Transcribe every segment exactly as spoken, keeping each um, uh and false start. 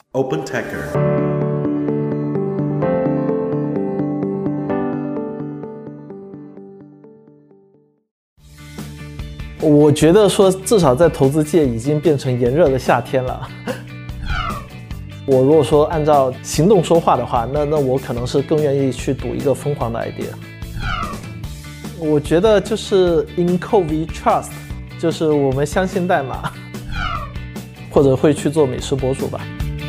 OpenTecher。 我觉得说，至少在投资界已经变成炎热的夏天了。我如果说按照行动说话的话，那那我可能是更愿意去赌一个疯狂的 idea。我觉得就是 in code we trust， 就是我们相信代码，或者会去做美食博主吧。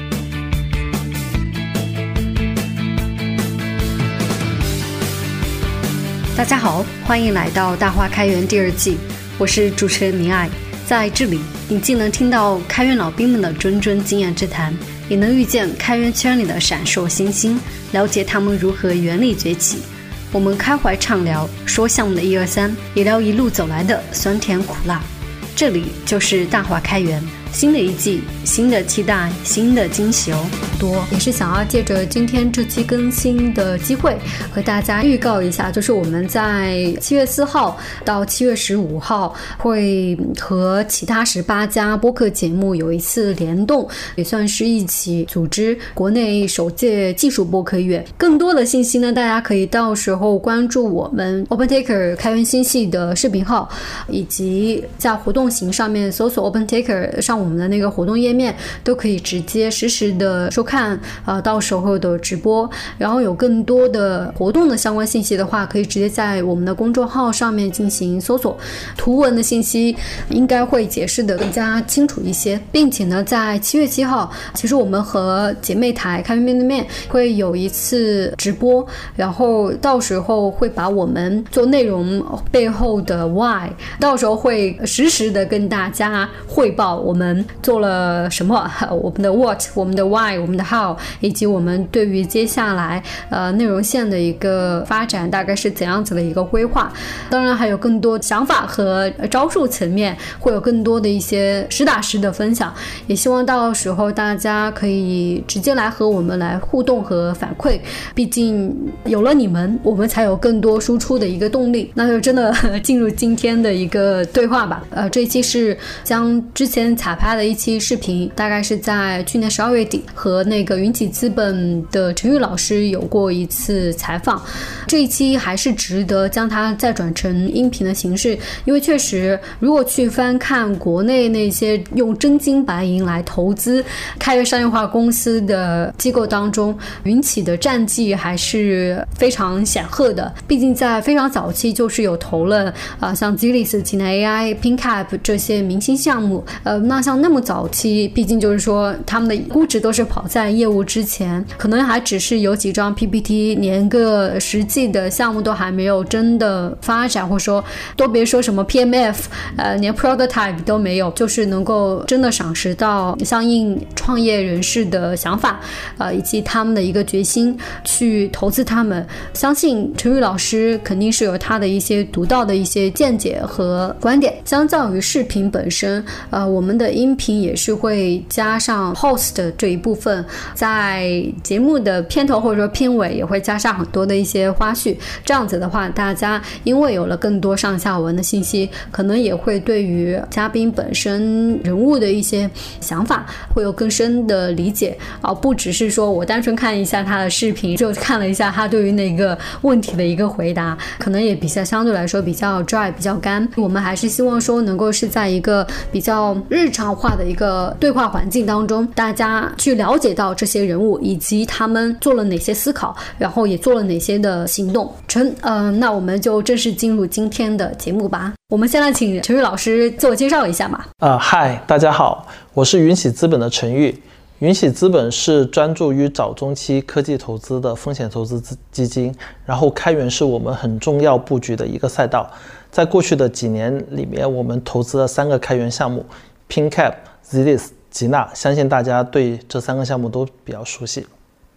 大家好，欢迎来到大话开源第二季，我是主持人明爱。在这里，你既能听到开源老兵们的谆谆经验之谈，也能遇见开源圈里的闪烁星星，了解他们如何原力崛起。我们开怀畅聊，说项目的一二三，也聊一路走来的酸甜苦辣。这里就是大话开源，新的一季，新的期待，新的惊喜哦。多也是想要借着今天这期更新的机会，和大家预告一下，就是我们在七月四号到七月十五号会和其他十八家播客节目有一次联动，也算是一起组织国内首届技术播客月。更多的信息呢，大家可以到时候关注我们 OpenTecher 开源星系的视频号，以及在活动型上面搜索 OpenTecher， 上我们的那个活动页面都可以直接实时的收看呃，到时候的直播。然后有更多的活动的相关信息的话，可以直接在我们的公众号上面进行搜索，图文的信息应该会解释的更加清楚一些。并且呢，在七月七号，其实我们和姐妹台开源面对面会有一次直播，然后到时候会把我们做内容背后的 why， 到时候会实时的跟大家汇报我们做了什么，我们的 what， 我们的 why， 我们的 how， 以及我们对于接下来呃内容线的一个发展大概是怎样子的一个规划。当然还有更多想法和招数层面会有更多的一些实打实的分享，也希望到时候大家可以直接来和我们来互动和反馈，毕竟有了你们，我们才有更多输出的一个动力。那就真的进入今天的一个对话吧。呃，这一期是将之前彩拍的一期视频，大概是在去年十二月底和那个云起资本的陈玉老师有过一次采访。这一期还是值得将它再转成音频的形式，因为确实如果去翻看国内那些用真金白银来投资开源商业化公司的机构当中，云起的战绩还是非常显赫的。毕竟在非常早期就是有投了呃像 Zilis、济南 A I、PinCap 这些明星项目。呃，那像那么早期，毕竟就是说他们的估值都是跑在业务之前，可能还只是有几张 P P T， 连个实际的项目都还没有真的发展，或者说都别说什么 P M F， 呃，连 prototype 都没有，就是能够真的赏识到相应创业人士的想法，呃，以及他们的一个决心去投资他们。相信陈玉老师肯定是有他的一些独到的一些见解和观点。相较于视频本身，呃，我们的音频也是会加上 host 这一部分，在节目的片头或者说片尾也会加上很多的一些花絮。这样子的话，大家因为有了更多上下文的信息，可能也会对于嘉宾本身人物的一些想法会有更深的理解，而、呃、不只是说我单纯看一下他的视频，就看了一下他对于那个问题的一个回答，可能也比较相对来说比较 dry 比较干。我们还是希望说能够是在一个比较日常化的一个对话环境当中，大家去了解到这些人物以及他们做了哪些思考，然后也做了哪些的行动。陈，呃，那我们就正式进入今天的节目吧。我们先来请陈玉老师自我介绍一下嘛。 呃，嗨，大家好，我是云起资本的陈玉。云起资本是专注于早中期科技投资的风险投资基金，然后开源是我们很重要布局的一个赛道。在过去的几年里面，我们投资了三个开源项目 PinCap、Zilis、吉纳，相信大家对这三个项目都比较熟悉。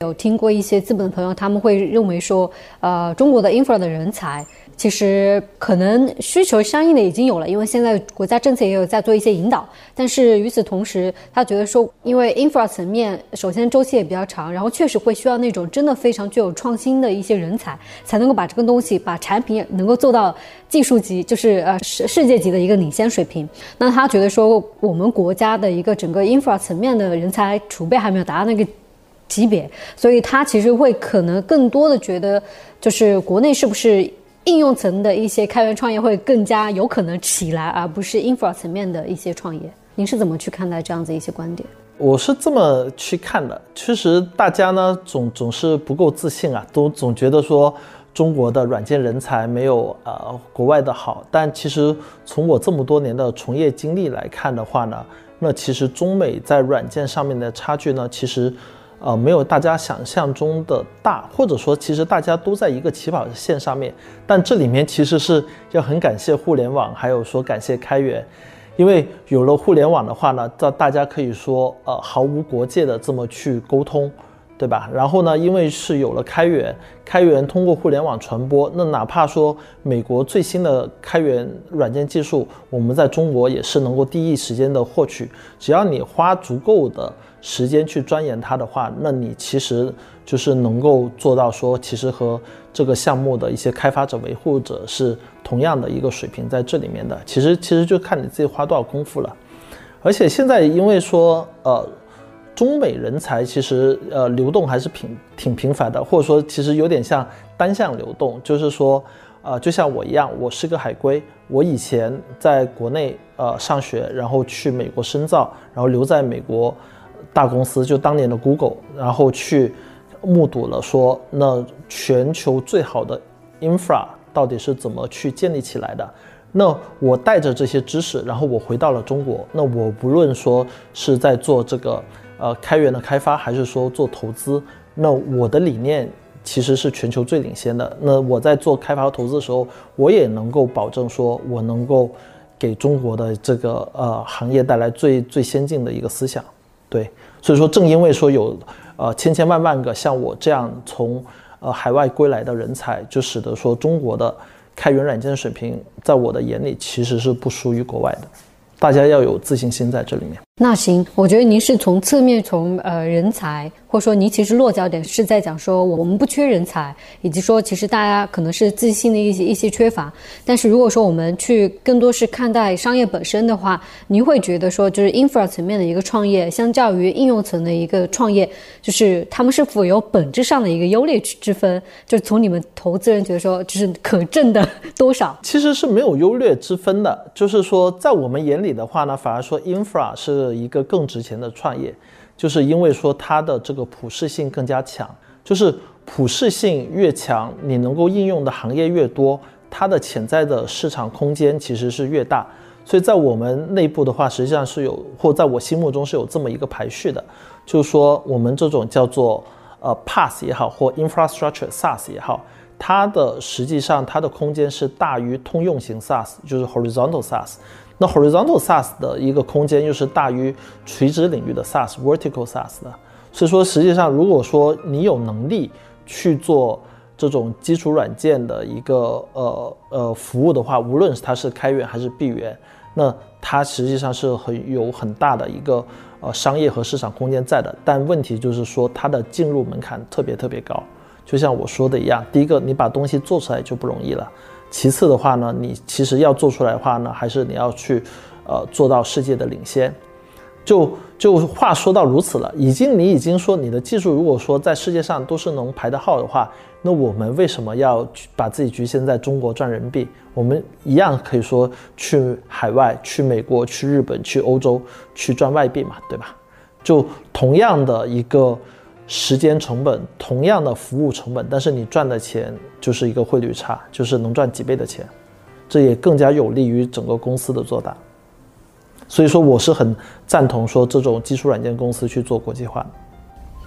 有听过一些资本的朋友，他们会认为说，呃，中国的 infra 的人才其实可能需求相应的已经有了，因为现在国家政策也有在做一些引导。但是与此同时，他觉得说，因为 infra 层面首先周期也比较长，然后确实会需要那种真的非常具有创新的一些人才，才能够把这个东西、把产品能够做到技术级，就是呃世世界级的一个领先水平。那他觉得说，我们国家的一个整个 infra 层面的人才储备还没有达到那个级别，所以他其实会可能更多的觉得，就是国内是不是应用层的一些开源创业会更加有可能起来，而不是 infra 层面的一些创业。您是怎么去看待这样子一些观点？ 我是这么去看的，其实大家呢总总是不够自信啊，都总觉得说中国的软件人才没有呃国外的好。但其实从我这么多年的从业经历来看的话呢，那其实中美在软件上面的差距呢，其实呃，没有大家想象中的大，或者说其实大家都在一个起跑线上面，但这里面其实是要很感谢互联网，还有说感谢开源，因为有了互联网的话呢，大家可以说呃毫无国界的这么去沟通，对吧？然后呢，因为是有了开源，开源通过互联网传播，那哪怕说美国最新的开源软件技术，我们在中国也是能够第一时间的获取，只要你花足够的时间去钻研它的话，那你其实就是能够做到说，其实和这个项目的一些开发者、维护者是同样的一个水平在这里面的。其实其实就看你自己花多少功夫了。而且现在因为说呃中美人才其实呃流动还是挺挺频繁的，或者说其实有点像单向流动，就是说呃就像我一样，我是个海归，我以前在国内呃上学，然后去美国深造，然后留在美国大公司，就当年的 Google， 然后去目睹了说那全球最好的 infra 到底是怎么去建立起来的。那我带着这些知识，然后我回到了中国，那我不论说是在做这个呃开源的开发，还是说做投资，那我的理念其实是全球最领先的。那我在做开发和投资的时候，我也能够保证说我能够给中国的这个呃行业带来最最先进的一个思想。对，所以说正因为说有呃千千万万个像我这样从呃海外归来的人才，就使得说中国的开源软件水平在我的眼里其实是不输于国外的，大家要有自信心在这里面。 那行，我觉得您是从侧面从呃人才，或者说您其实落脚点是在讲说我们不缺人才，以及说其实大家可能是自信的一些一些缺乏。但是如果说我们去更多是看待商业本身的话，您会觉得说就是 infra 层面的一个创业，相较于应用层的一个创业，就是他们是否有本质上的一个优劣之分？就是从你们投资人觉得说，就是可挣的多少？ 其实是没有优劣之分的，就是说在我们眼里的话呢，反而说 infra 是一个更值钱的创业，就是因为说它的这个普适性更加强，就是普适性越强，你能够应用的行业越多，它的潜在的市场空间其实是越大。所以在我们内部的话，实际上是有，或在我心目中是有这么一个排序的，就是说我们这种叫做呃 PaaS 也好，或 Infrastructure SaaS 也好，它的实际上它的空间是大于通用型 SaaS， 就是 Horizontal SaaS。那 Horizontal SaaS 的一个空间又是大于垂直领域的 SaaS Vertical SaaS 的。所以说实际上如果说你有能力去做这种基础软件的一个呃呃服务的话，无论是它是开源还是闭源，那它实际上是很有很大的一个呃商业和市场空间在的。但问题就是说它的进入门槛特别特别高，就像我说的一样，第一个你把东西做出来就不容易了，其次的话呢，你其实要做出来的话呢，还是你要去呃做到世界的领先。就就话说到如此了，已经你已经说你的技术如果说在世界上都是能排得号的话，那我们为什么要把自己局限在中国赚人民币？我们一样可以说去海外，去美国，去日本，去欧洲去赚外币嘛，对吧？就同样的一个时间成本，同样的服务成本，但是你赚的钱就是一个汇率差，就是能赚几倍的钱，这也更加有利于整个公司的做大。所以说我是很赞同说这种基础软件公司去做国际化的。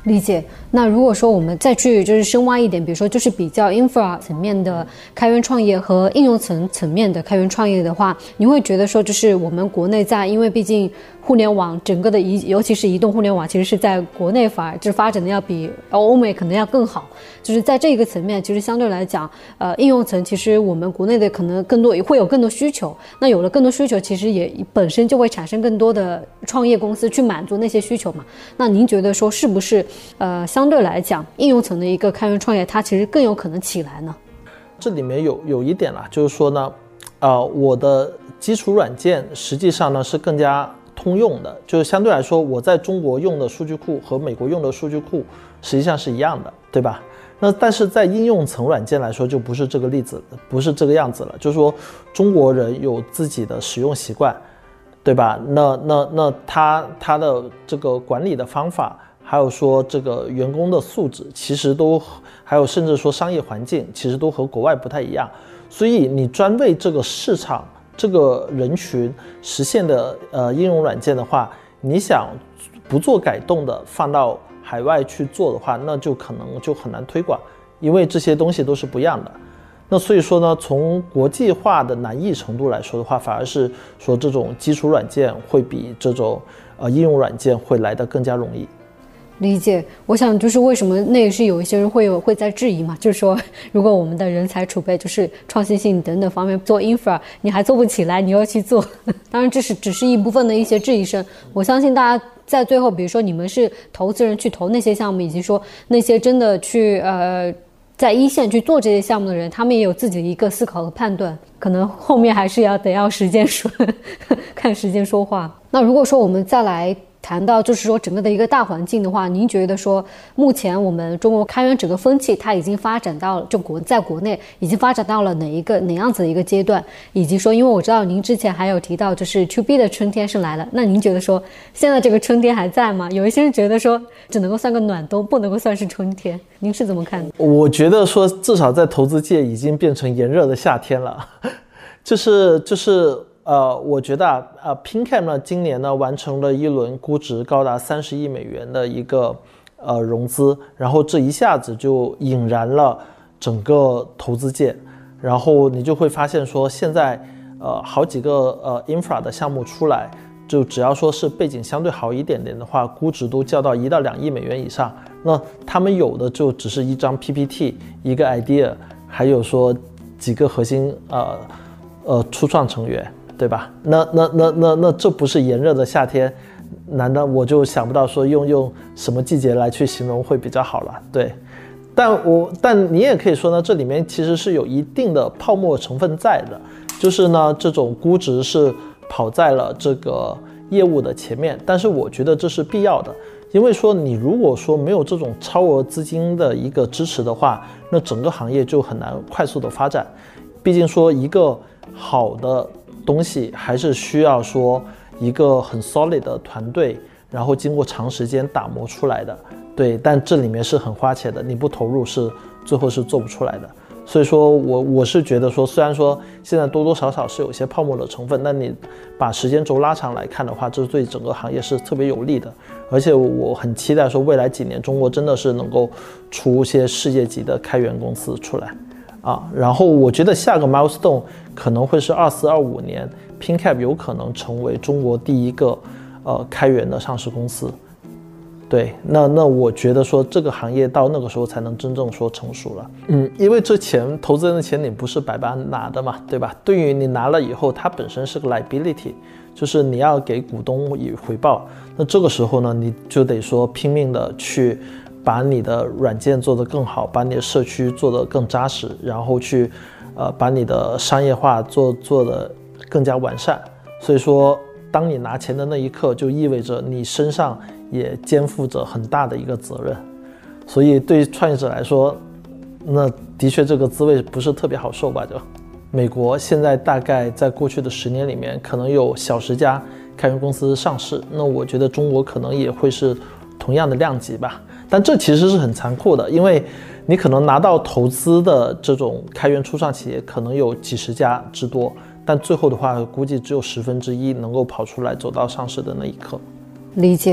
理解。那如果说我们再去就是深挖一点，比如说就是比较 infra 层面的开源创业和应用层层面的开源创业的话，你会觉得说就是我们国内在，因为毕竟互联网整个的移，尤其是移动互联网，其实是在国内反而就是发展的要比欧美可能要更好。就是在这个层面，其实相对来讲，呃，应用层其实我们国内的可能更多会有更多需求。那有了更多需求，其实也本身就会产生更多的创业公司去满足那些需求嘛。那您觉得说是不是呃相对来讲，应用层的一个开源创业，它其实更有可能起来呢？ 这里面有有一点啦，就是说呢，呃，我的基础软件实际上呢是更加通用的，就是相对来说，我在中国用的数据库和美国用的数据库实际上是一样的，对吧？那但是在应用层软件来说，就不是这个例子，不是这个样子了。就是说，中国人有自己的使用习惯，对吧？那那那他他的这个管理的方法，还有说这个员工的素质，其实都还有甚至说商业环境，其实都和国外不太一样。所以你专为这个市场这个人群实现的呃应用软件的话，你想不做改动的放到海外去做的话，那就可能就很难推广，因为这些东西都是不一样的。那所以说呢，从国际化的难易程度来说的话，反而是说这种基础软件会比这种呃应用软件会来得更加容易。 理解。我想就是为什么那也是有一些人会有会在质疑嘛，就是说如果我们的人才储备就是创新性等等方面做 infra 你还做不起来，你又去做当然这是只是一部分的一些质疑声。我相信大家在最后，比如说你们是投资人去投那些项目，以及说那些真的去呃在一线去做这些项目的人，他们也有自己的一个思考和判断，可能后面还是要得要时间说看时间说话。那如果说我们再来谈到就是说整个的一个大环境的话，您觉得说目前我们中国开源整个风气它已经发展到就国在国内已经发展到了哪一个哪样子的一个阶段，以及说因为我知道您之前还有提到就是 to B 的春天是来了，那您觉得说现在这个春天还在吗？有一些人觉得说只能够算个暖冬，不能够算是春天，您是怎么看的？ 我觉得说至少在投资界已经变成炎热的夏天了就是就是呃，我觉得啊，呃 ，Pingcap 呢，今年呢完成了一轮估值高达三十亿美元的一个呃融资，然后这一下子就引燃了整个投资界，然后你就会发现说，现在呃好几个呃 infra 的项目出来，就只要说是背景相对好一点点的话，估值都叫到一到两亿美元以上。那他们有的就只是一张 P P T， 一个 idea， 还有说几个核心呃呃初创成员。对吧？那那那那那这不是炎热的夏天，难道我就想不到说用用什么季节来去形容会比较好了？对，但我但你也可以说呢，这里面其实是有一定的泡沫成分在的，就是呢这种估值是跑在了这个业务的前面，但是我觉得这是必要的，因为说你如果说没有这种超额资金的一个支持的话，那整个行业就很难快速的发展，毕竟说一个好的东西还是需要说一个很 solid 的团队，然后经过长时间打磨出来的。对，但这里面是很花钱的，你不投入是最后是做不出来的。所以说我我是觉得说，虽然说现在多多少少是有些泡沫的成分，但你把时间轴拉长来看的话，这对整个行业是特别有利的。而且我很期待说未来几年中国真的是能够出一些世界级的开源公司出来啊，然后我觉得下个 milestone 可能会是二四二五年 Pingcap 有可能成为中国第一个呃开源的上市公司。对，那那我觉得说这个行业到那个时候才能真正说成熟了。嗯，因为这钱投资人的钱你不是白白拿的嘛，对吧？对于你拿了以后，它本身是个 liability， 就是你要给股东以回报。那这个时候呢，你就得说拼命的去把你的软件做得更好，把你的社区做得更扎实，然后去呃把你的商业化做做得更加完善。所以说当你拿钱的那一刻，就意味着你身上也肩负着很大的一个责任。所以对于创业者来说，那的确这个滋味不是特别好受吧。就美国现在大概在过去的十年里面可能有小十家开源公司上市，那我觉得中国可能也会是同样的量级吧。但这其实是很残酷的，因为你可能拿到投资的这种开源初创企业可能有几十家之多，但最后的话估计只有十分之一能够跑出来走到上市的那一刻。 理解。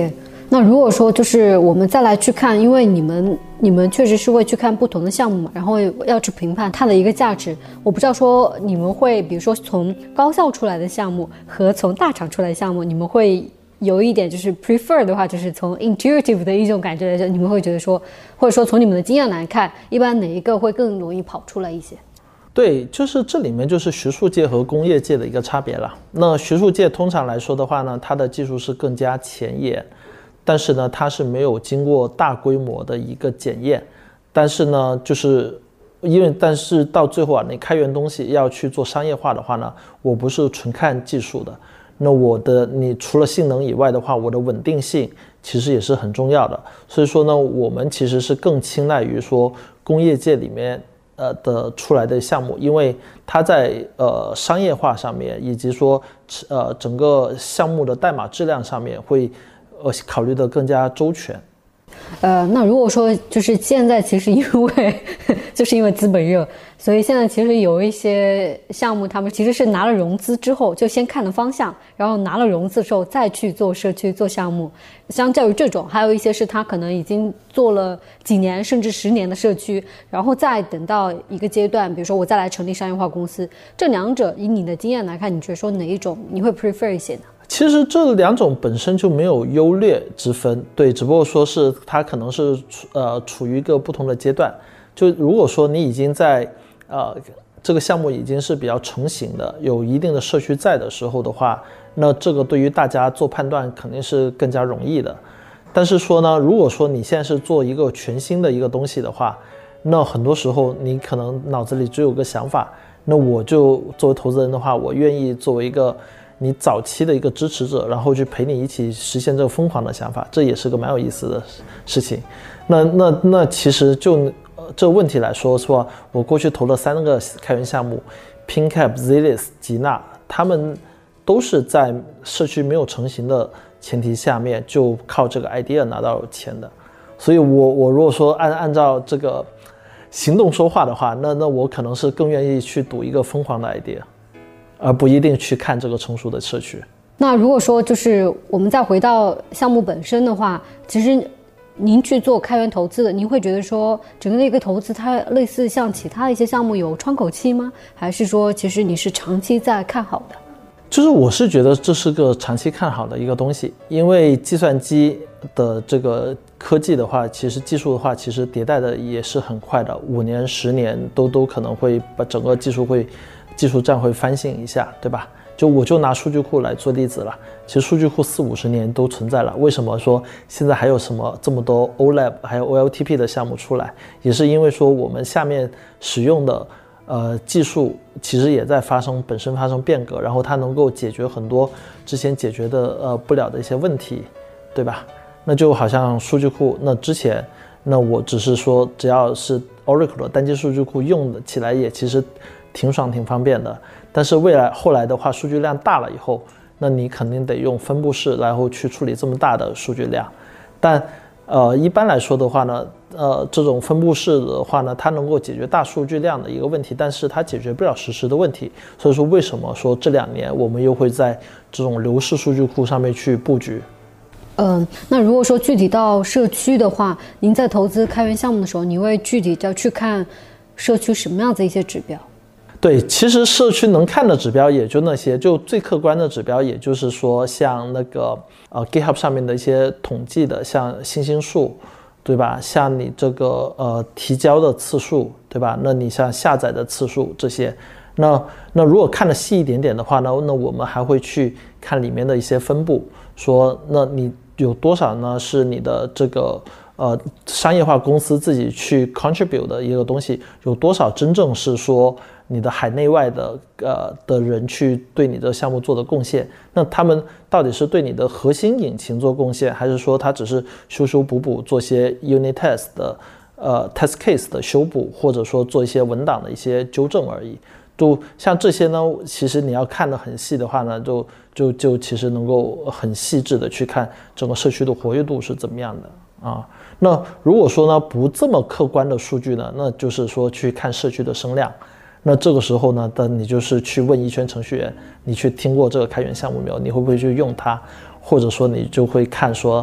那如果说就是我们再来去看，因为你们你们确实是会去看不同的项目嘛，然后要去评判它的一个价值。我不知道说你们会，比如说从高校出来的项目和从大厂出来的项目，你们会有一点就是 prefer 的话，就是从 intuitive 的一种感觉来说，你们会觉得说，或者说从你们的经验来看，一般哪一个会更容易跑出来一些？ 对，就是这里面就是学术界和工业界的一个差别了。那学术界通常来说的话呢，它的技术是更加前沿，但是呢，它是没有经过大规模的一个检验。但是呢，就是因为但是到最后啊，你开源东西要去做商业化的话呢，我不是纯看技术的。那我的你除了性能以外的话，我的稳定性其实也是很重要的。所以说呢，我们其实是更青睐于说工业界里面呃的出来的项目，因为它在呃商业化上面，以及说呃整个项目的代码质量上面会呃考虑的更加周全。 呃，那如果说就是现在其实因为就是因为资本热，所以现在其实有一些项目他们其实是拿了融资之后就先看了方向，然后拿了融资之后再去做社区做项目。相较于这种，还有一些是他可能已经做了几年甚至十年的社区，然后再等到一个阶段，比如说我再来成立商业化公司。这两者以你的经验来看，你觉得说哪一种你会 prefer 一些呢？ 其实这两种本身就没有优劣之分，对，只不过说是它可能是呃处于一个不同的阶段。就如果说你已经在呃这个项目已经是比较成型的，有一定的社区在的时候的话，那这个对于大家做判断肯定是更加容易的。但是说呢，如果说你现在是做一个全新的一个东西的话，那很多时候你可能脑子里只有个想法，那我就作为投资人的话，我愿意作为一个你早期的一个支持者，然后去陪你一起实现这个疯狂的想法，这也是个蛮有意思的事情。那那那其实就、呃、这个问题来说，说我过去投了三个开源项目 ，Pingcap、Zilliz、吉纳，他们都是在社区没有成型的前提下面，就靠这个 idea 拿到钱的。所以我我如果说按按照这个行动说话的话，那那我可能是更愿意去赌一个疯狂的 idea。而不一定去看这个成熟的社区。 那如果说就是我们再回到项目本身的话，其实您去做开源投资的，您会觉得说整个的一个投资它类似像其他一些项目有窗口期吗？还是说其实你是长期在看好的？ 就是我是觉得这是个长期看好的一个东西，因为计算机的这个科技的话，其实技术的话其实迭代的也是很快的，五年十年都都可能会把整个技术会技术站会翻新一下，对吧？就我就拿数据库来做例子了，其实数据库四五十年都存在了，为什么说现在还有什么这么多 O L A B 还有 O L T P 的项目出来？也是因为说我们下面使用的呃技术其实也在发生本身发生变革，然后它能够解决很多之前解决的呃不了的一些问题，对吧？那就好像数据库，那之前那我只是说只要是 Oracle 的单机数据库用的起来也其实挺爽挺方便的，但是未来后来的话数据量大了以后，那你肯定得用分布式然后去处理这么大的数据量。但呃一般来说的话呢，呃这种分布式的话呢，它能够解决大数据量的一个问题，但是它解决不了实时的问题。所以说为什么说这两年我们又会在这种流式数据库上面去布局。 嗯，那如果说具体到社区的话，您在投资开源项目的时候，你会具体要去看社区什么样子一些指标？ 对，其实社区能看的指标也就那些，就最客观的指标，也就是说像那个呃 GitHub 上面的一些统计的，像星星数，对吧？像你这个呃提交的次数，对吧？那你像下载的次数这些，那那如果看得细一点点的话呢，那我们还会去看里面的一些分布，说那你有多少呢是你的这个呃商业化公司自己去 contribute 的一个东西，有多少真正是说你的海内外的呃的人去对你的项目做的贡献，那他们到底是对你的核心引擎做贡献，还是说他只是修修补补做些 unit test 的呃 test case 的修补，或者说做一些文档的一些纠正而已。就像这些呢，其实你要看得很细的话呢，就就就其实能够很细致的去看整个社区的活跃度是怎么样的啊。那如果说呢不这么客观的数据呢，那就是说去看社区的声量。那这个时候呢，等你就是去问一圈程序员，你去听过这个开源项目没有？你会不会去用它？或者说你就会看说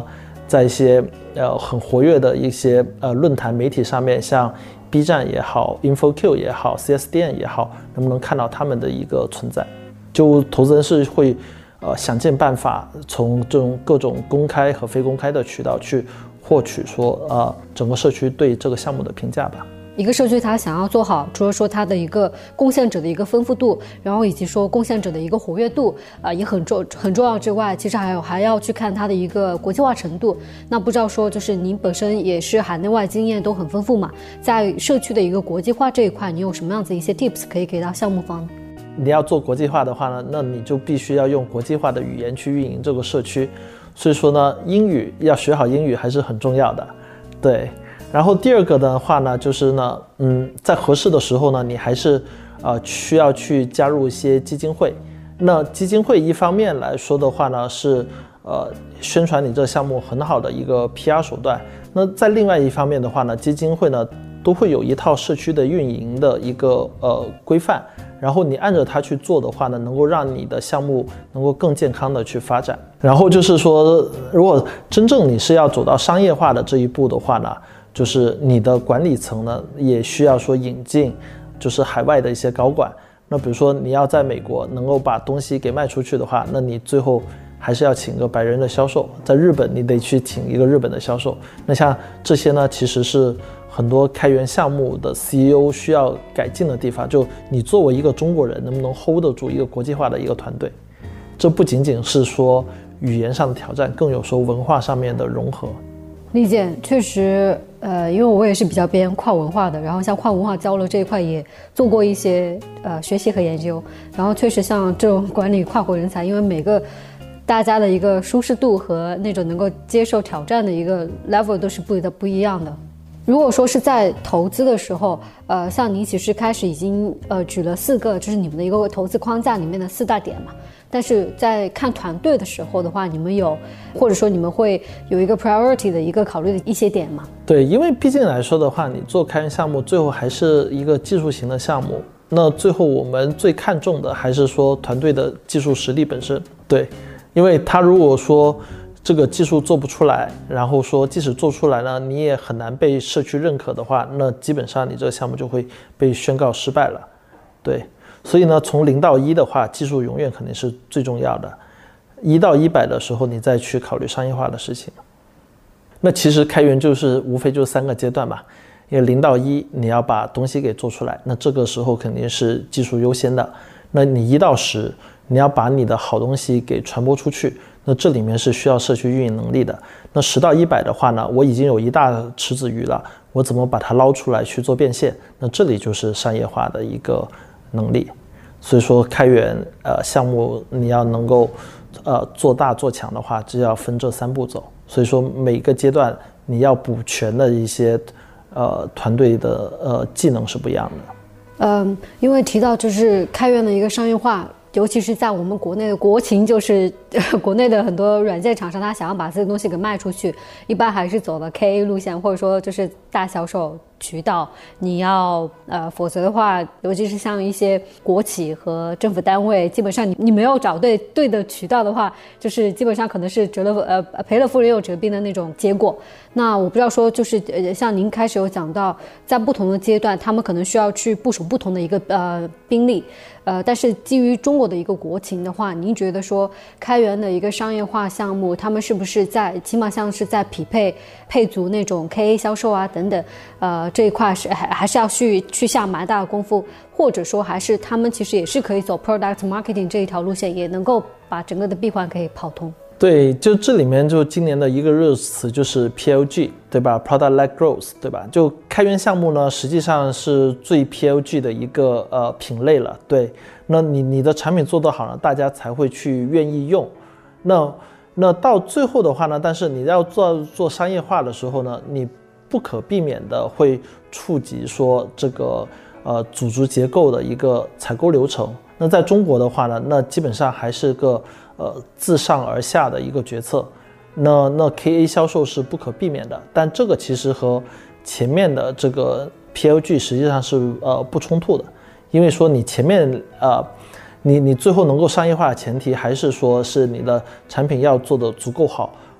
在一些呃很活跃的一些呃论坛媒体上面，像 B 站也好 InfoQ 也好 C S D N 也好，能不能看到他们的一个存在。就投资人是会呃想尽办法从这种各种公开和非公开的渠道去获取说呃整个社区对这个项目的评价吧。 一个社区它想要做好，除了说它的一个贡献者的一个丰富度，然后以及说贡献者的一个活跃度，呃，也很重很重要之外，其实还有还要去看它的一个国际化程度。那不知道说就是您本身也是海内外经验都很丰富嘛，在社区的一个国际化这一块，你有什么样子一些 tips 可以给到项目方？ 你要做国际化的话呢，那你就必须要用国际化的语言去运营这个社区。所以说呢，英语要学好英语还是很重要的，对。然后第二个的话呢，就是呢，嗯，在合适的时候呢，你还是呃需要去加入一些基金会。那基金会一方面来说的话呢，是呃宣传你这个项目很好的一个 P R 手段。那在另外一方面的话呢，基金会呢都会有一套社区的运营的一个呃规范，然后你按着它去做的话呢，能够让你的项目能够更健康的去发展。然后就是说，如果真正你是要走到商业化的这一步的话呢，就是你的管理层呢也需要说引进就是海外的一些高管。那比如说你要在美国能够把东西给卖出去的话，那你最后还是要请个白人的销售，在日本你得去请一个日本的销售。那像这些呢，其实是很多开源项目的 C E O 需要改进的地方。就你作为一个中国人，能不能 hold 得住一个国际化的一个团队？这不仅仅是说语言上的挑战，更有说文化上面的融合。 理解，确实，呃，因为我也是比较偏跨文化的，然后像跨文化交流这一块也做过一些呃学习和研究，然后确实像这种管理跨国人才，因为每个大家的一个舒适度和那种能够接受挑战的一个 level 都是不的不一样的。如果说是在投资的时候，呃，像您其实开始已经呃举了四个，就是你们的一个投资框架里面的四大点嘛。但是在看团队的时候的话，你们有或者说你们会有一个 priority 的一个考虑的一些点吗？ 对，因为毕竟来说的话，你做开源项目最后还是一个技术型的项目，那最后我们最看重的还是说团队的技术实力本身。对，因为他如果说这个技术做不出来，然后说即使做出来呢，你也很难被社区认可的话，那基本上你这个项目就会被宣告失败了。对，所以呢，从零到一的话，技术永远肯定是最重要的。一到一百的时候，你再去考虑商业化的事情。那其实开源就是无非就是三个阶段嘛。因为零到一你要把东西给做出来，那这个时候肯定是技术优先的。那你一到十，你要把你的好东西给传播出去，那这里面是需要社区运营能力的。那十到一百的话呢，我已经有一大池子鱼了，我怎么把它捞出来去做变现？那这里就是商业化的一个能力。所以说开源呃项目你要能够呃做大做强的话，就要分这三步走。所以说每个阶段你要补全的一些呃团队的呃技能是不一样的。 嗯，因为提到就是开源的一个商业化，尤其是在我们国内的国情，就是国内的很多软件厂商，他想要把这个东西给卖出去，一般还是走的 K A 路线，或者说就是大销售渠道。你要呃，否则的话，尤其是像一些国企和政府单位，基本上你你没有找对对的渠道的话，就是基本上可能是折了呃赔了夫人又折兵的那种结果。那我不知道说就是呃，像您开始有讲到，在不同的阶段，他们可能需要去部署不同的一个呃兵力。呃，但是基于中国的一个国情的话，您觉得说开源的一个商业化项目，他们是不是在起码像是在匹配配足那种 K A 销售啊等等，呃这一块是还还是要去去下蛮大的功夫，或者说还是他们其实也是可以走 product marketing 这一条路线，也能够把整个的闭环可以跑通。 对，就这里面就今年的一个热词就是 P L G， 对吧 ？Product Led Growth， 对吧？就开源项目呢，实际上是最 P L G 的一个呃品类了。对，那你你的产品做得好呢，大家才会去愿意用。那那到最后的话呢，但是你要做做商业化的时候呢，你不可避免的会触及说这个呃组织结构的一个采购流程。那在中国的话呢，那基本上还是个呃自上而下的一个决策，那那 K A 销售是不可避免的，但这个其实和前面的这个 P L G 实际上是呃不冲突的，因为说你前面呃你你最后能够商业化的前提还是说是你的产品要做得足够好，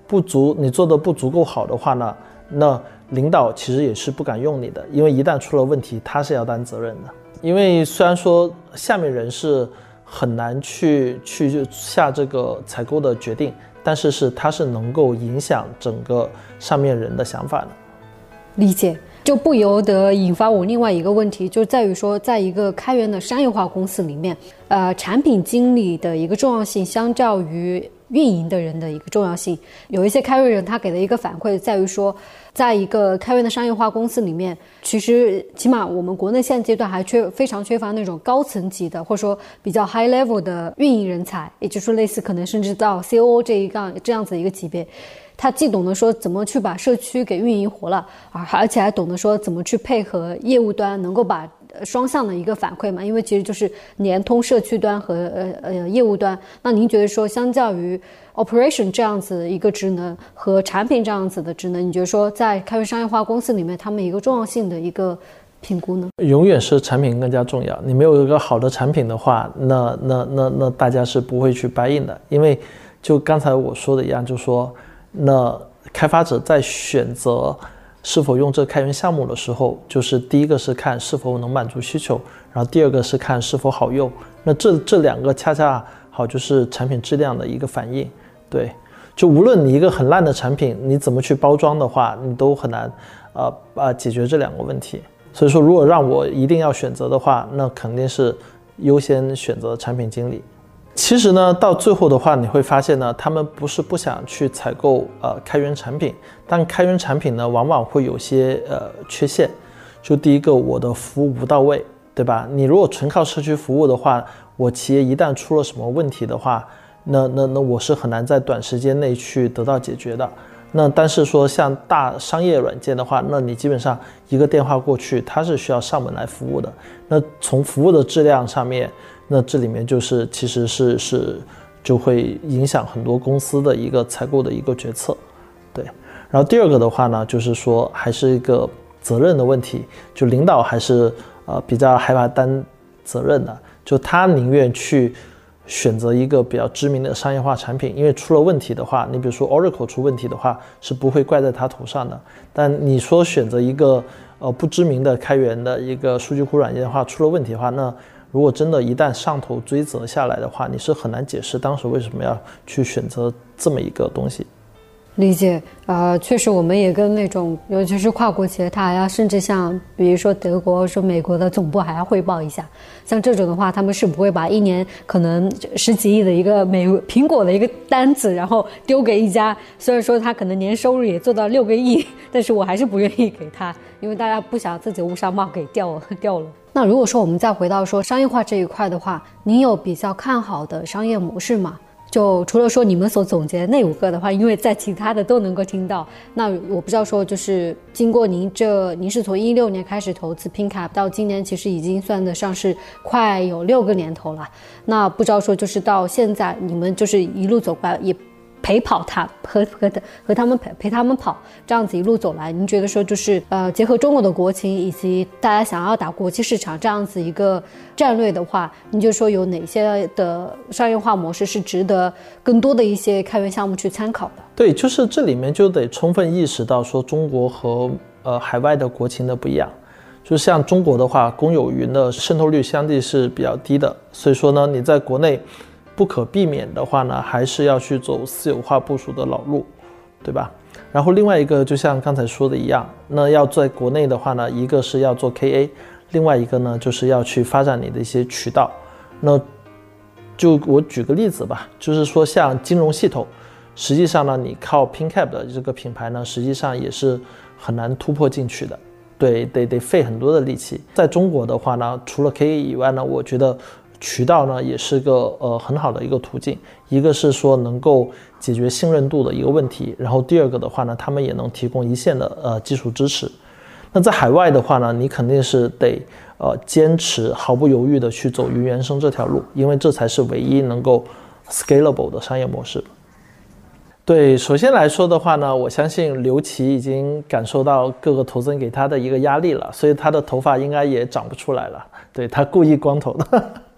不足，你做的不足够好的话呢，那领导其实也是不敢用你的，因为一旦出了问题，他是要担责任的。因为虽然说下面人是很难去去下这个采购的决定，但是是它是能够影响整个上面人的想法的。 理解，就不由得引发我另外一个问题，就在于说，在一个开源的商业化公司里面，呃，产品经理的一个重要性相较于运营的人的一个重要性，有一些开源人他给的一个反馈在于说，在一个开源的商业化公司里面，其实起码我们国内现阶段还缺非常缺乏那种高层级的或者说比较 high level 的运营人才，也就是说类似可能甚至到 C O O 这一个这样子的一个级别。他既懂得说怎么去把社区给运营活了，而且还懂得说怎么去配合业务端，能够把双向的一个反馈嘛，因为其实就是连通社区端和呃呃业务端。那您觉得说，相较于 operation 这样子一个职能和产品这样子的职能，你觉得说在开源商业化公司里面，他们一个重要性的一个评估呢？ 永远是产品更加重要。你没有一个好的产品的话，那那那那大家是不会去 buy in 的，因为就刚才我说的一样，就是说。那开发者在选择是否用这开源项目的时候，就是第一个是看是否能满足需求，然后第二个是看是否好用。那这这两个恰恰好就是产品质量的一个反应。对，就无论你一个很烂的产品，你怎么去包装的话，你都很难呃呃解决这两个问题。所以说，如果让我一定要选择的话，那肯定是优先选择产品经理。其实呢，到最后的话，你会发现呢，他们不是不想去采购呃开源产品，但开源产品呢，往往会有些呃缺陷。就第一个，我的服务不到位，对吧？你如果纯靠社区服务的话，我企业一旦出了什么问题的话，那那那我是很难在短时间内去得到解决的。那但是说像大商业软件的话，那你基本上一个电话过去，它是需要上门来服务的。那从服务的质量上面。那这里面就是其实是是就会影响很多公司的一个采购的一个决策，对。然后第二个的话呢，就是说还是一个责任的问题，就领导还是呃比较害怕担责任的，就他宁愿去选择一个比较知名的商业化产品，因为出了问题的话，你比如说 Oracle 出问题的话是不会怪在他头上的。但你说选择一个呃不知名的开源的一个数据库软件的话，出了问题的话，那如果真的一旦上头追责下来的话，你是很难解释当时为什么要去选择这么一个东西。 理解，呃，确实我们也跟那种尤其是跨国企业，它还要甚至像比如说德国、说美国的总部还要汇报一下，像这种的话，他们是不会把一年可能十几亿的一个美苹果的一个单子，然后丢给一家，虽然说他可能年收入也做到六个亿，但是我还是不愿意给他，因为大家不想自己乌纱帽给掉了掉了。那如果说我们再回到说商业化这一块的话，您有比较看好的商业模式吗？就除了说你们所总结的那五个的话，因为在其他的都能够听到，那我不知道说就是经过您这您是从一六年开始投资 PingCap 到今年，其实已经算得上是快有六个年头了。那不知道说就是到现在你们就是一路走过来，也陪跑他和和和他们陪陪他们跑，这样子一路走来，您觉得说就是呃结合中国的国情以及大家想要打国际市场这样子一个战略的话，您就说有哪些的商业化模式是值得更多的一些开源项目去参考的？ 对，就是这里面就得充分意识到说中国和呃海外的国情的不一样。就像中国的话，公有云的渗透率相对是比较低的，所以说呢，你在国内不可避免的话呢，还是要去走私有化部署的老路，对吧？然后另外一个就像刚才说的一样，那要在国内的话呢，一个是要做 K A， 另外一个呢就是要去发展你的一些渠道。那就我举个例子吧，就是说像金融系统，实际上呢你靠 PingCap 的这个品牌呢，实际上也是很难突破进去的，对，得得费很多的力气。在中国的话呢，除了 K A 以外呢，我觉得渠道呢也是个呃很好的一个途径，一个是说能够解决信任度的一个问题，然后第二个的话呢，他们也能提供一线的呃技术支持。那在海外的话呢，你肯定是得呃坚持毫不犹豫的去走云原生这条路，因为这才是唯一能够 scalable 的商业模式。对，首先来说的话呢，我相信刘琦已经感受到各个投资人给他的一个压力了，所以他的头发应该也长不出来了。对，他故意光头的。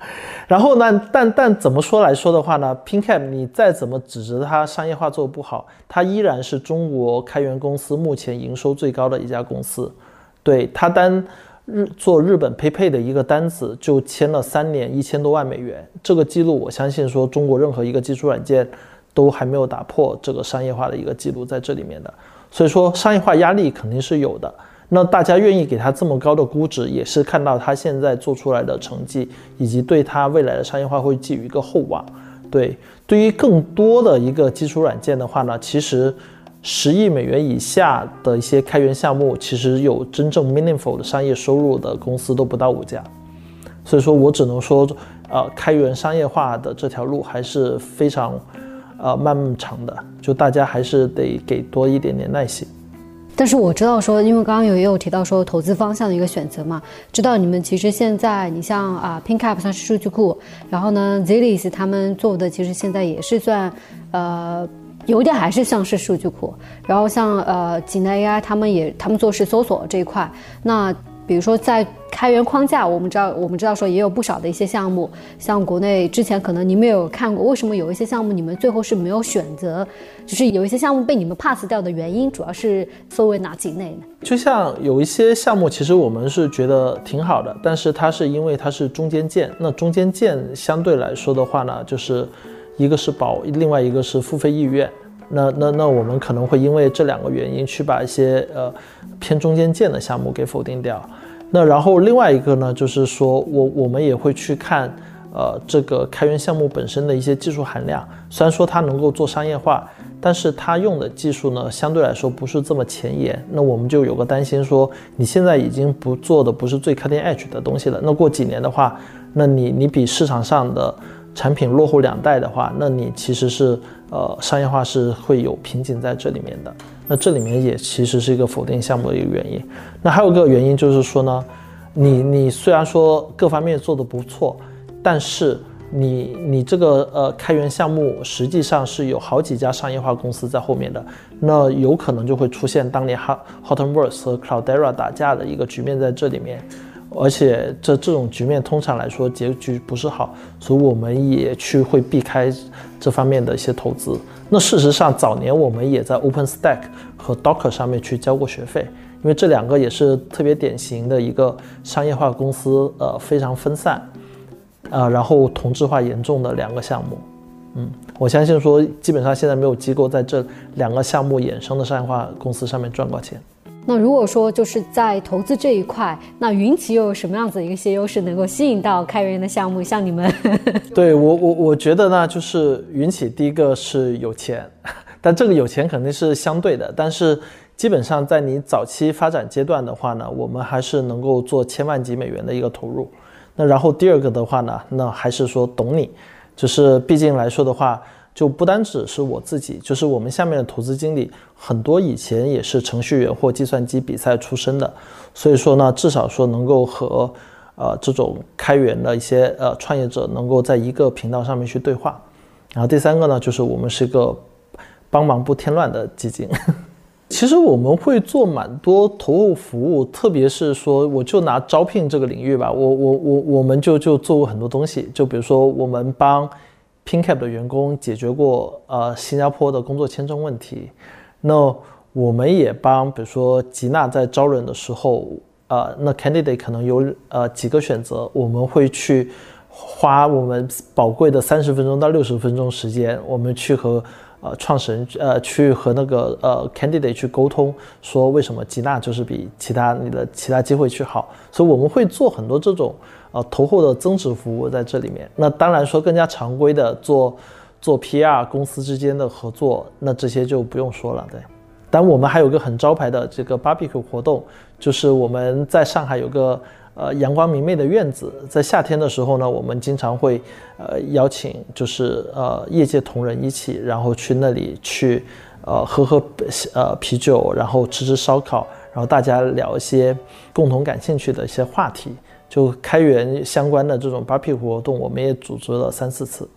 然后呢，但但怎么说来说的话呢 ，PingCap 你再怎么指责它商业化做不好，它依然是中国开源公司目前营收最高的一家公司。对，它单日做日本 PayPay 的一个单子就签了三年一千多万美元，这个记录我相信说中国任何一个基础软件都还没有打破这个商业化的一个记录在这里面的。所以说商业化压力肯定是有的。那大家愿意给他这么高的估值，也是看到他现在做出来的成绩，以及对他未来的商业化会寄予一个厚望。对，对于更多的一个基础软件的话呢，其实十亿美元以下的一些开源项目，其实有真正 meaningful 的商业收入的公司都不到五家。所以说我只能说，呃，开源商业化的这条路还是非常呃漫漫长的，就大家还是得给多一点点耐心。 但是我知道说，因为刚刚有也有提到说投资方向的一个选择嘛，知道你们其实现在你像啊 PingCap 算是数据库，然后呢 Zilliz 他们做的其实现在也是算呃有点还是像是数据库，然后像呃济南 A I 他们也他们做是搜索这一块，那比如说在开源框架，我们知道我们知道说也有不少的一些项目，像国内之前可能你们有看过，为什么有一些项目你们最后是没有选择，就是有一些项目被你们 pass 掉的原因，主要是分为哪几类呢？ 就像有一些项目其实我们是觉得挺好的，但是它是因为它是中间件，那中间件相对来说的话呢，就是一个是保，另外一个是付费意愿。那那那我们可能会因为这两个原因去把一些呃偏中间件的项目给否定掉。那然后另外一个呢，就是说我我们也会去看呃这个开源项目本身的一些技术含量。虽然说它能够做商业化，但是它用的技术呢相对来说不是这么前沿。那我们就有个担心说，你现在已经不做的不是最 cutting edge 的东西了，那过几年的话，那你你比市场上的产品落后两代的话，那你其实是呃商业化是会有瓶颈在这里面的。那这里面也其实是一个否定项目的一个原因。那还有一个原因就是说呢，你你虽然说各方面做得不错，但是你你这个呃开源项目实际上是有好几家商业化公司在后面的，那有可能就会出现当年 Hortonworks 和 Cloudera 打架的一个局面在这里面。而且这这种局面通常来说结局不是好，所以我们也去会避开这方面的一些投资。那事实上早年我们也在 OpenStack 和 Docker 上面去交过学费，因为这两个也是特别典型的一个商业化公司，呃非常分散，呃然后同质化严重的两个项目。嗯，我相信说基本上现在没有机构在这两个项目衍生的商业化公司上面赚过钱。 那如果说就是在投资这一块，那云企又有什么样子的一些优势能够吸引到开源的项目，像你们？ 对，我我我觉得呢，就是云企第一个是有钱，但这个有钱肯定是相对的，但是基本上在你早期发展阶段的话呢，我们还是能够做千万级美元的一个投入。那然后第二个的话呢，那还是说懂你，就是毕竟来说的话，就不单只是我自己，就是我们下面的投资经理很多以前也是程序员或计算机比赛出身的，所以说呢，至少说能够和呃这种开源的一些呃创业者能够在一个频道上面去对话。然后第三个呢，就是我们是一个帮忙不添乱的基金。其实我们会做蛮多投后服务，特别是说我就拿招聘这个领域吧，我我我我们就就做过很多东西，就比如说我们帮PingCap 的员工解决过呃新加坡的工作签证问题，那我们也帮比如说吉娜在招人的时候，呃那 candidate 可能有呃几个选择，我们会去花我们宝贵的三十分钟到六十分钟时间，我们去和呃创始人呃去和那个呃 candidate 去沟通，说为什么吉娜就是比其他你的其他机会去好，所以我们会做很多这种呃投后的增值服务在这里面。那当然说更加常规的做做 P R 公司之间的合作，那这些就不用说了。对，但我们还有个很招牌的这个 barbecue 活动，就是我们在上海有个呃阳光明媚的院子，在夏天的时候呢，我们经常会呃邀请就是呃业界同仁一起，然后去那里去呃喝喝呃啤酒，然后吃吃烧烤，然后大家聊一些共同感兴趣的一些话题。就开源相关的这种 barbecue 活动，我们也组织了三四次。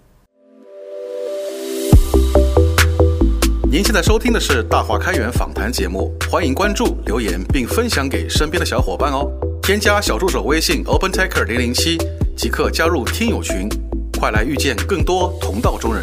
您现在收听的是大话开源访谈节目，欢迎关注、留言并分享给身边的小伙伴哦。添加小助手微信 OpenTaker 零零七， 即刻加入听友群，快来遇见更多同道中人。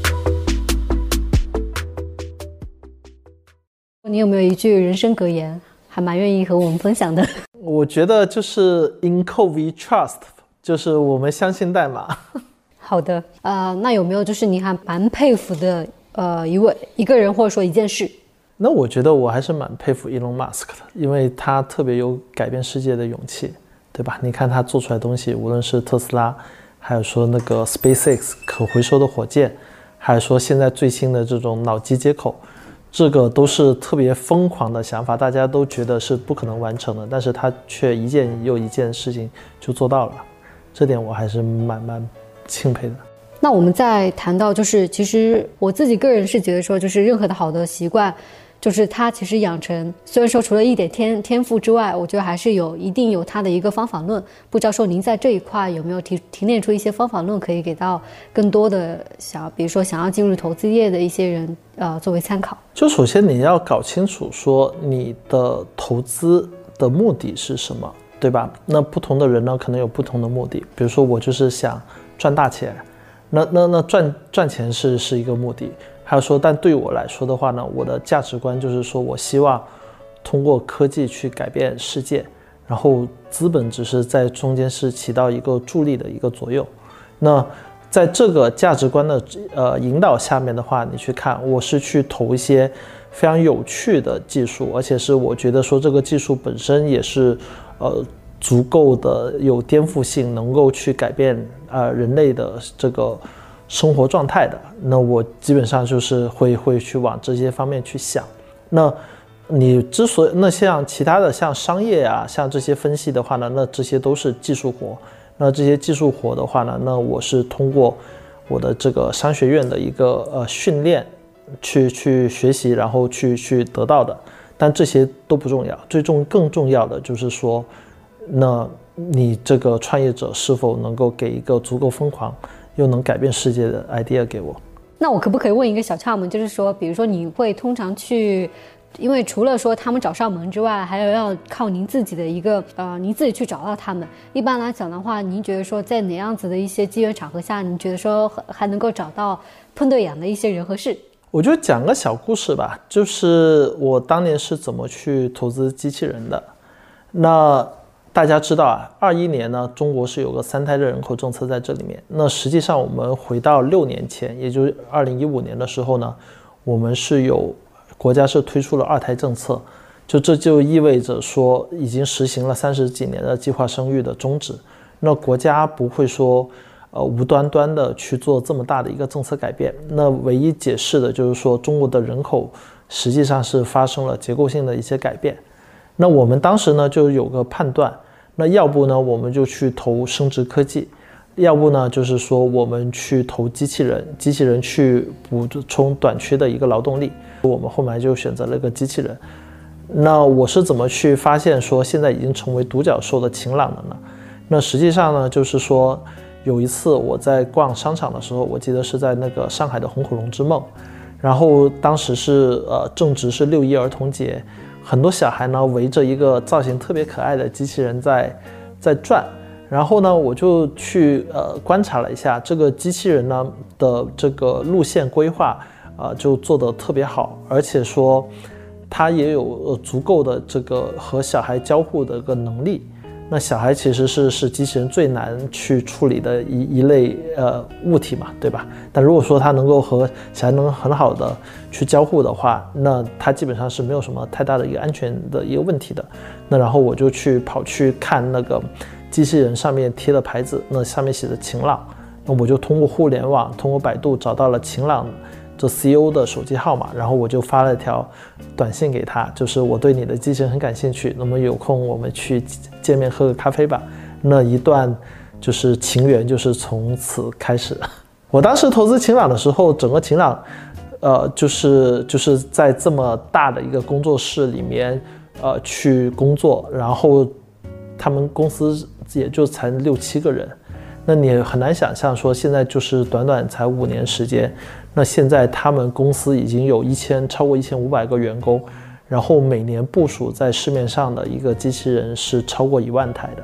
你有没有一句人生格言，还蛮愿意和我们分享的？ 我觉得就是 in code we trust， 就是我们相信代码。 好的，呃，那有没有就是你还蛮佩服的呃一位一个人或者说一件事？ 那我觉得我还是蛮佩服 Elon Musk 的，因为他特别有改变世界的勇气，对吧？你看他做出来的东西，无论是特斯拉，还有说那个 SpaceX 可回收的火箭，还有说现在最新的这种脑机接口，这个都是特别疯狂的想法，大家都觉得是不可能完成的，但是他却一件又一件事情就做到了，这点我还是蛮蛮钦佩的。 那我们再谈到就是其实我自己个人是觉得说，就是任何的好的习惯，就是它其实养成，虽然说除了一点天天赋之外，我觉得还是有一定有它的一个方法论。不知道说您在这一块有没有提提炼出一些方法论，可以给到更多的想，比如说想要进入投资业的一些人，呃，作为参考。 就首先你要搞清楚说你的投资的目的是什么，对吧？那不同的人呢，可能有不同的目的。比如说我就是想赚大钱，那那那赚赚钱是是一个目的。还有说，但对我来说的话呢，我的价值观就是说我希望通过科技去改变世界，然后资本只是在中间是起到一个助力的一个作用。那在这个价值观的呃引导下面的话，你去看，我是去投一些非常有趣的技术，而且是我觉得说这个技术本身也是呃足够的有颠覆性，能够去改变呃人类的这个生活状态的，那我基本上就是会会去往这些方面去想。那你之所以那像其他的像商业啊，像这些分析的话呢，那这些都是技术活。那这些技术活的话呢，那我是通过我的这个商学院的一个呃训练去去学习，然后去去得到的。但这些都不重要，最重更重要的就是说，那你这个创业者是否能够给一个足够疯狂又能改变世界的 idea 给我。 那我可不可以问一个小窍门，就是说比如说你会通常去，因为除了说他们找上门之外，还有要靠您自己的一个呃，您自己去找到他们。一般来讲的话，您觉得说在哪样子的一些机缘场合下，您觉得说还能够找到碰对眼的一些人和事？ 我就讲个小故事吧，就是我当年是怎么去投资机器人的。那大家知道啊，二一年呢，中国是有个三胎的人口政策在这里面。那实际上我们回到六年前，也就是二零一五年的时候呢，我们是有国家是推出了二胎政策，就这就意味着说已经实行了三十几年的计划生育的终止。那国家不会说呃无端端的去做这么大的一个政策改变。那唯一解释的就是说中国的人口实际上是发生了结构性的一些改变。那我们当时呢就有个判断，那要不呢我们就去投生殖科技，要不呢就是说我们去投机器人，机器人去补充短缺的一个劳动力。我们后来就选择了一个机器人。那我是怎么去发现说现在已经成为独角兽的晴朗的呢？那实际上呢就是说有一次我在逛商场的时候，我记得是在那个上海的红火龙之梦，然后当时是呃正值是六一儿童节，很多小孩呢围着一个造型特别可爱的机器人在在转，然后呢我就去呃观察了一下这个机器人呢的这个路线规划，呃就做得特别好，而且说它也有呃足够的这个和小孩交互的一个能力。那小孩其实是是机器人最难去处理的一一类呃物体嘛，对吧？但如果说它能够和小孩能很好的去交互的话，那它基本上是没有什么太大的一个安全的一个问题的。那然后我就去跑去看那个机器人上面贴的牌子，那上面写的晴朗，那我就通过互联网，通过百度找到了晴朗这 C E O 的手机号码，然后我就发了一条短信给他，就是我对你的机器人很感兴趣，那么有空我们去见面喝个咖啡吧。那一段就是情缘就是从此开始。我当时投资晴朗的时候，整个晴朗呃就是就是在这么大的一个工作室里面呃去工作，然后他们公司也就才六七个人。那你很难想象说现在就是短短才五年时间，那现在他们公司已经有一千超过一千五百个员工，然后每年部署在市面上的一个机器人是超过一万台的。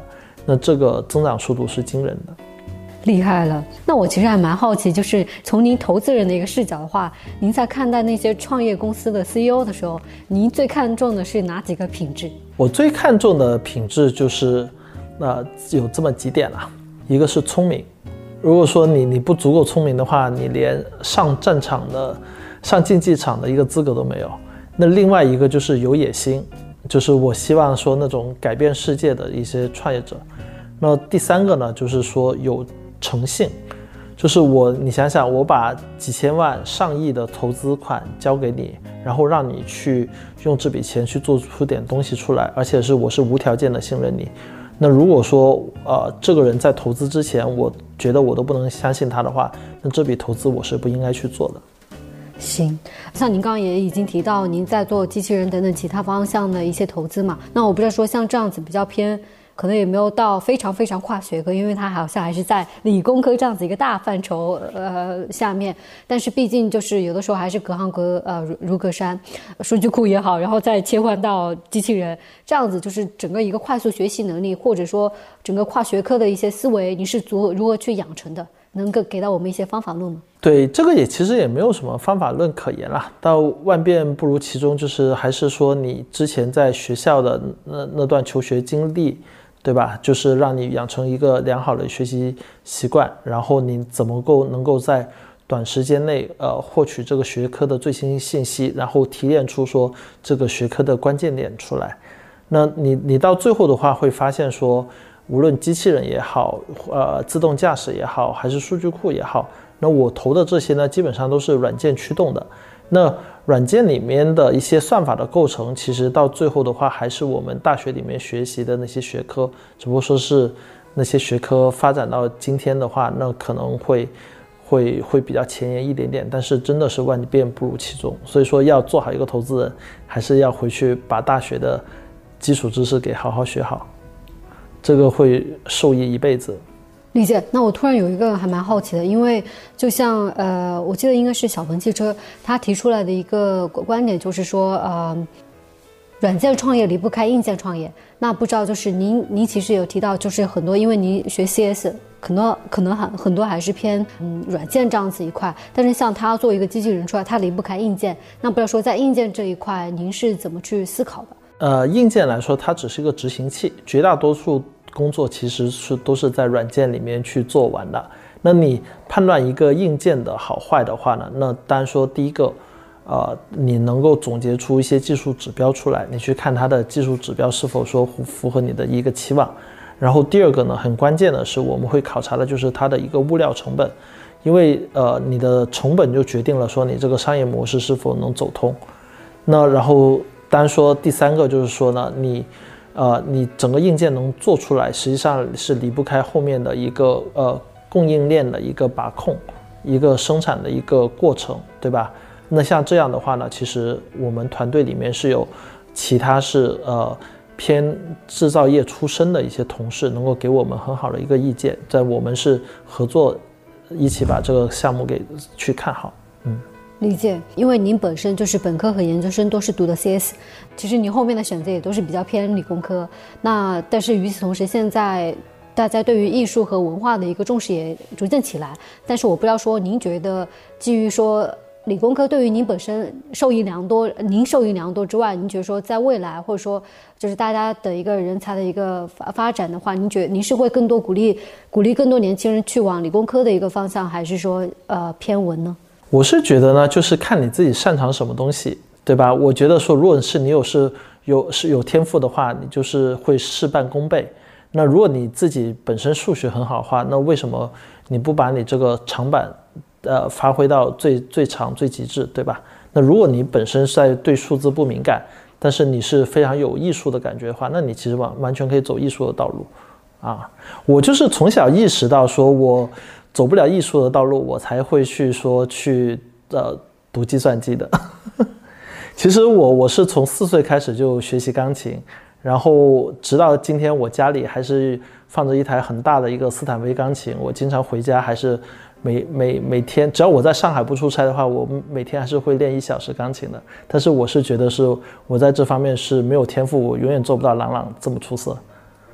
那这个增长速度是惊人的。 厉害了。那我其实还蛮好奇，就是从您投资人的一个视角的话，您在看待那些创业公司的 C E O 的时候，您最看重的是哪几个品质？ 我最看重的品质就是呃有这么几点啊，一个是聪明。如果说你你不足够聪明的话，你连上战场的上竞技场的一个资格都没有。那另外一个就是有野心，就是我希望说那种改变世界的一些创业者。那第三个呢，就是说有诚信，就是我你想想，我把几千万上亿的投资款交给你，然后让你去用这笔钱去做出点东西出来，而且是我是无条件的信任你。那如果说呃这个人在投资之前我觉得我都不能相信他的话，那这笔投资我是不应该去做的。 行，像您刚刚也已经提到您在做机器人等等其他方向的一些投资嘛，那我不知道说像这样子比较偏可能也没有到非常非常跨学科，因为它好像还是在理工科这样子一个大范畴呃下面，但是毕竟就是有的时候还是隔行隔呃如如隔山，数据库也好，然后再切换到机器人这样子，就是整个一个快速学习能力，或者说整个跨学科的一些思维，你是如如何去养成的？能够给到我们一些方法论吗？ 对，这个也其实也没有什么方法论可言啦，到万变不如其中，就是还是说你之前在学校的那那段求学经历，对吧？就是让你养成一个良好的学习习惯，然后你怎么够能够在短时间内呃获取这个学科的最新信息，然后提炼出说这个学科的关键点出来。那你你到最后的话会发现说，无论机器人也好，呃，自动驾驶也好，还是数据库也好，那我投的这些呢，基本上都是软件驱动的。那软件里面的一些算法的构成，其实到最后的话，还是我们大学里面学习的那些学科，只不过说是那些学科发展到今天的话，那可能会会会比较前沿一点点，但是真的是万变不如其中。所以说，要做好一个投资人，还是要回去把大学的基础知识给好好学好。这个会受益一辈子。 理解。那我突然有一个还蛮好奇的，因为就像呃，我记得应该是小鹏汽车他提出来的一个观点，就是说呃，软件创业离不开硬件创业。那不知道就是您您其实有提到，就是很多因为您学 C S， 可能可能很很多还是偏嗯软件这样子一块，但是像他做一个机器人出来，他离不开硬件。那不知道说在硬件这一块，您是怎么去思考的？ 呃，硬件来说，它只是一个执行器，绝大多数工作其实是都是在软件里面去做完的。那你判断一个硬件的好坏的话呢，那当然说第一个，呃，你能够总结出一些技术指标出来，你去看它的技术指标是否说符合你的一个期望。然后第二个呢，很关键的是我们会考察的就是它的一个物料成本，因为呃你的成本就决定了说你这个商业模式是否能走通。那然后当然说第三个就是说呢，你呃你整个硬件能做出来，实际上是离不开后面的一个呃供应链的一个把控，一个生产的一个过程，对吧？那像这样的话呢，其实我们团队里面是有其他是呃偏制造业出身的一些同事，能够给我们很好的一个意见，在我们是合作一起把这个项目给去看好。嗯， 理解。因为您本身就是本科和研究生都是读的 C S， 其实您后面的选择也都是比较偏理工科。那但是与此同时，现在大家对于艺术和文化的一个重视也逐渐起来。但是我不知道说您觉得基于说理工科对于您本身受益良多，您受益良多之外，您觉得说在未来或者说就是大家的一个人才的一个发发展的话，您觉得您是会更多鼓励鼓励更多年轻人去往理工科的一个方向，还是说呃偏文呢？ 我是觉得呢，就是看你自己擅长什么东西，对吧？我觉得说，如果是你有是有是有天赋的话，你就是会事半功倍。那如果你自己本身数学很好的话，那为什么你不把你这个长板呃发挥到最最长最极致，对吧？那如果你本身在对数字不敏感，但是你是非常有艺术的感觉的话，那你其实完完全可以走艺术的道路啊。我就是从小意识到说我走不了艺术的道路，我才会去说去呃读计算机的。其实我我是从四岁开始就学习钢琴，然后直到今天我家里还是放着一台很大的一个斯坦威钢琴，我经常回家还是每每每天，只要我在上海不出差的话，我每天还是会练一小时钢琴的。但是我是觉得是我在这方面是没有天赋，我永远做不到朗朗这么出色。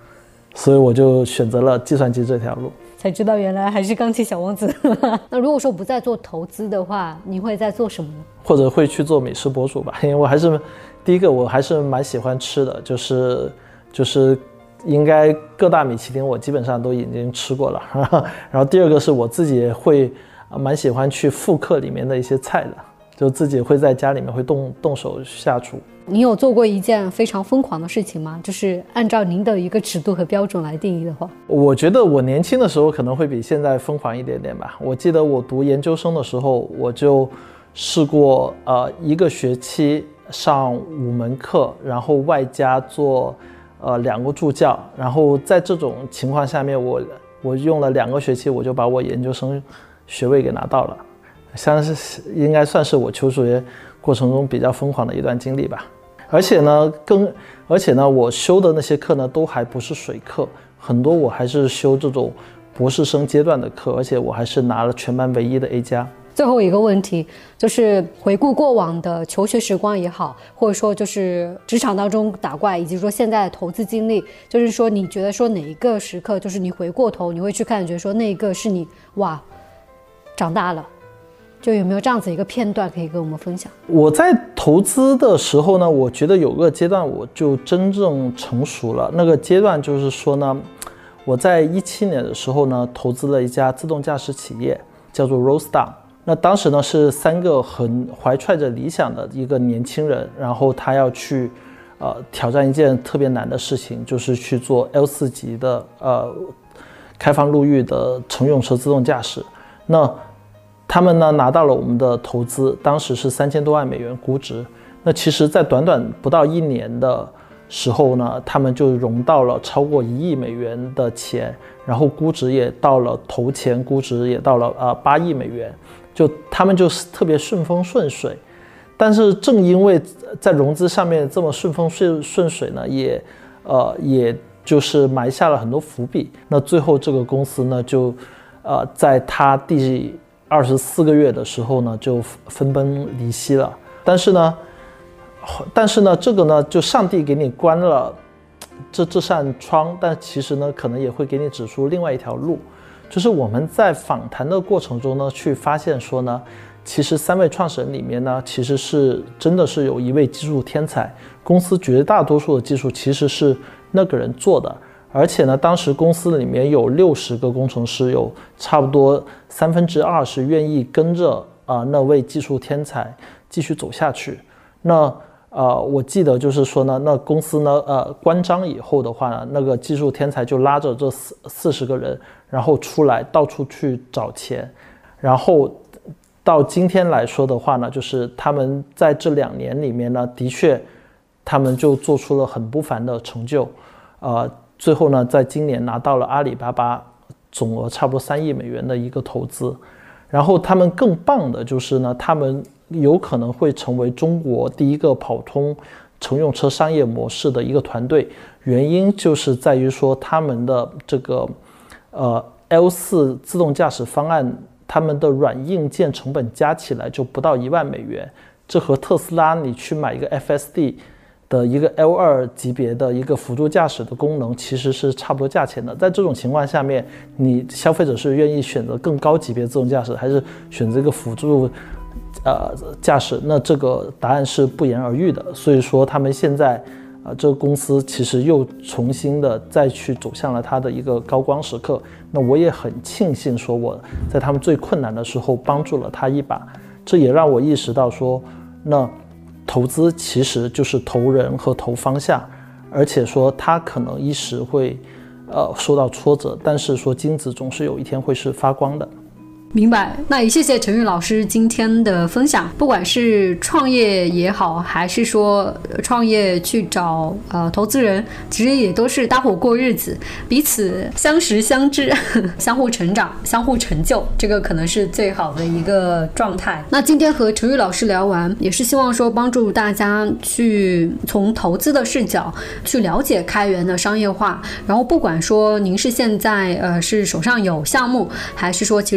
所以我就选择了计算机这条路。 才知道原来还是钢琴小王子。那如果说不再做投资的话，你会在做什么呢？ 或者会去做美食博主吧，因为我还是第一个，我还是蛮喜欢吃的，就是就是应该各大米其林我基本上都已经吃过了。然后第二个是我自己也会蛮喜欢去复刻里面的一些菜的，就自己会在家里面会动动手下厨。 你有做过一件非常疯狂的事情吗？就是按照您的一个尺度和标准来定义的话。 我觉得我年轻的时候可能会比现在疯狂一点点吧。我记得我读研究生的时候，我就试过呃一个学期上五门课，然后外加做呃两个助教，然后在这种情况下面，我我用了两个学期，我就把我研究生学位给拿到了，像是应该算是我求学过程中比较疯狂的一段经历吧。而且呢，更而且呢，我修的那些课呢，都还不是水课，很多我还是修这种博士生阶段的课，而且我还是拿了全班唯一的 A 加。 最后一个问题就是回顾过往的求学时光也好，或者说就是职场当中打怪，以及说现在的投资经历，就是说你觉得说哪一个时刻，就是你回过头你会去看，觉得说那一个是你哇长大了，就有没有这样子一个片段可以跟我们分享？ 我在投资的时候呢，我觉得有个阶段我就真正成熟了。那个阶段就是说呢，我在一七年的时候呢，投资了一家自动驾驶企业，叫做 Rollstar。那当时呢是三个很怀揣着理想的一个年轻人，然后他要去呃挑战一件特别难的事情，就是去做 L 四 级的呃开放陆域的乘用车自动驾驶。那他们呢拿到了我们的投资，当时是三千多万美元估值。那其实在短短不到一年的时候呢，他们就融到了超过一亿美元的钱，然后估值也到了投前估值也到了呃八亿美元，就他们就是特别顺风顺水。但是正因为在融资上面这么顺风顺顺水呢，也呃也就是埋下了很多伏笔。那最后这个公司呢，就呃在他第二十四个月的时候呢，就分崩离析了。但是呢。但是呢，这个呢，就上帝给你关了这这扇窗，但其实呢，可能也会给你指出另外一条路，就是我们在访谈的过程中呢，去发现说呢，其实三位创始人里面呢，其实是真的是有一位技术天才，公司绝大多数的技术其实是那个人做的，而且呢，当时公司里面有六十个工程师，有差不多三分之二是愿意跟着啊、呃、那位技术天才继续走下去。那呃，我记得就是说呢，那公司呢，呃，关张以后的话呢，那个技术天才就拉着这四四十个人，然后出来到处去找钱，然后到今天来说的话呢，就是他们在这两年里面呢，的确，他们就做出了很不凡的成就，呃，最后呢，在今年拿到了阿里巴巴总额差不多三亿美元的一个投资，然后他们更棒的就是呢，他们有可能会成为中国第一个跑通乘用车商业模式的一个团队，原因就是在于说他们的这个呃 L 四 自动驾驶方案，他们的软硬件成本加起来就不到一万美元，这和特斯拉你去买一个 F S D 的一个 L 二 级别的一个辅助驾驶的功能其实是差不多价钱的。在这种情况下面，你消费者是愿意选择更高级别自动驾驶，还是选择一个辅助呃，驾驶？那这个答案是不言而喻的。所以说他们现在啊、呃，这个公司其实又重新的再去走向了它的一个高光时刻。那我也很庆幸说我在他们最困难的时候帮助了他一把，这也让我意识到说，那投资其实就是投人和投方向，而且说他可能一时会呃受到挫折，但是说金子总是有一天会是发光的。 明白，那也谢谢陈玉老师今天的分享。不管是创业也好，还是说创业去找呃投资人，其实也都是搭伙过日子，彼此相识相知，相互成长，相互成就，这个可能是最好的一个状态。那今天和陈玉老师聊完，也是希望说帮助大家去从投资的视角去了解开源的商业化。然后不管说您是现在呃是手上有项目，还是说其实是在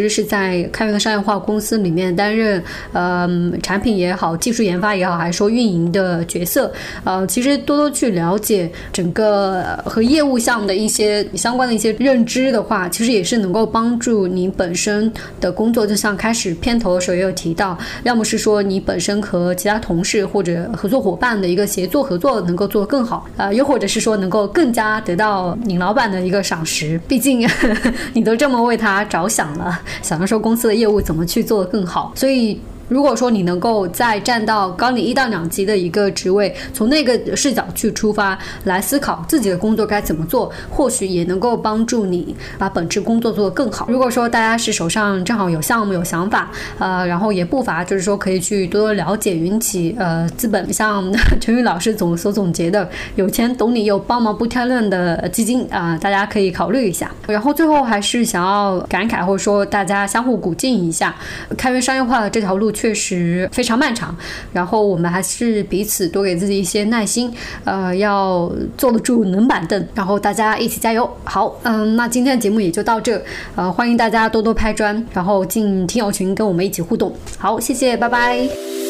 在开源的商业化公司里面担任呃产品也好、技术研发也好，还是说运营的角色，呃，其实多多去了解整个和业务项的一些相关的一些认知的话，其实也是能够帮助你本身的工作，就像开始片头的时候也有提到，要么是说你本身和其他同事或者合作伙伴的一个协作合作能够做得更好，呃，又或者是说能够更加得到你老板的一个赏识，毕竟呵呵你都这么为他着想了，想着说公司的业务怎么去做得更好，所以如果说你能够再站到高你一到两级的一个职位，从那个视角去出发来思考自己的工作该怎么做，或许也能够帮助你把本职工作做得更好。如果说大家是手上正好有项目有想法，呃，然后也不乏就是说可以去多多了解云起呃资本，像陈宇老师总所总结的有钱懂你又帮忙不挑嫩的基金啊、呃，大家可以考虑一下。然后最后还是想要感慨或者说大家相互鼓劲一下，开源商业化的这条路确实非常漫长，然后我们还是彼此多给自己一些耐心，呃，要坐得住冷板凳，然后大家一起加油。好，嗯，那今天的节目也就到这，呃，欢迎大家多多拍砖，然后进听友群跟我们一起互动。好，谢谢，拜拜。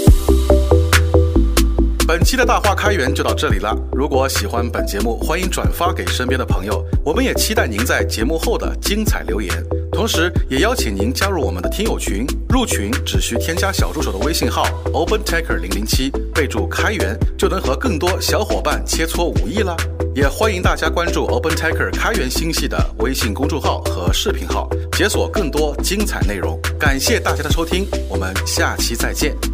本期的大话开源就到这里了。如果喜欢本节目，欢迎转发给身边的朋友。我们也期待您在节目后的精彩留言，同时也邀请您加入我们的听友群。入群只需添加小助手的微信号 OpenTaker 零零七，备注开源，就能和更多小伙伴切磋武艺了。也欢迎大家关注 OpenTaker 开源星系的微信公众号和视频号，解锁更多精彩内容。感谢大家的收听，我们下期再见。